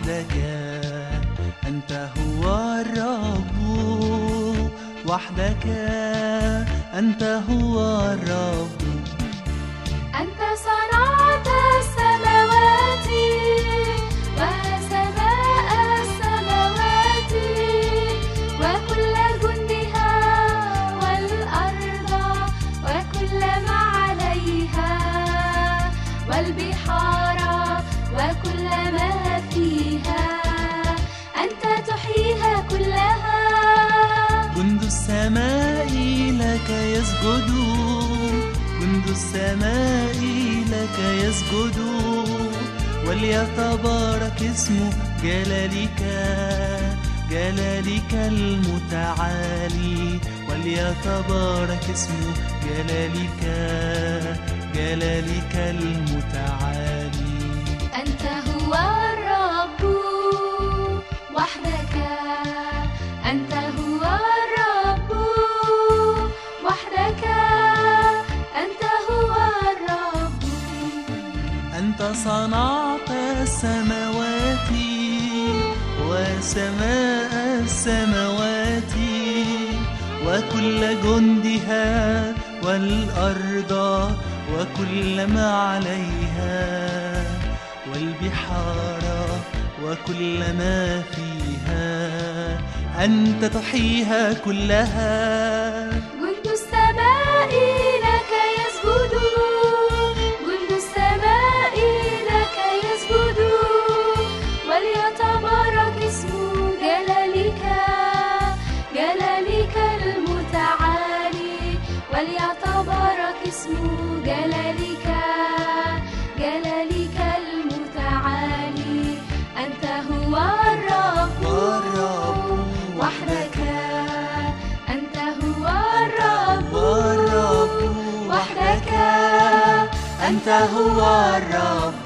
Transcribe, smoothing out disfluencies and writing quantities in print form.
وحدك، أنت هو الرب وحدك، أنت هو الرب. أنت صنعت السماوات وسماء السماوات وكل جندها والأرض وكل ما عليها والبحار وكل ما فيها، أنت تحييها كلها. جند السماء لك يسجدون، جند السماء لك يسجدون، وليتبارك اسم جلالك، جلالك المتعالي، وليتبارك اسم جلالك، جلالك المتعالي. أنت هو الرب وحدك، أنت هو الرب وحدك، أنت هو الرب. أنت صنعت السماوات وسماء السماوات وكل جندها والأرض وكل ما عليها والبحار وكل ما فيها، أنت تحييها كلها. جند السماء لك يسجدون، جند السماء لك يسجدون، وليتبارك اسم جلالك، جلالك المتعالي، وليتبارك اسم جلالك، جلالك المتعالي. أنت هو الرب وحدك، أنت هو الرب وحدك، أنت هو الرب.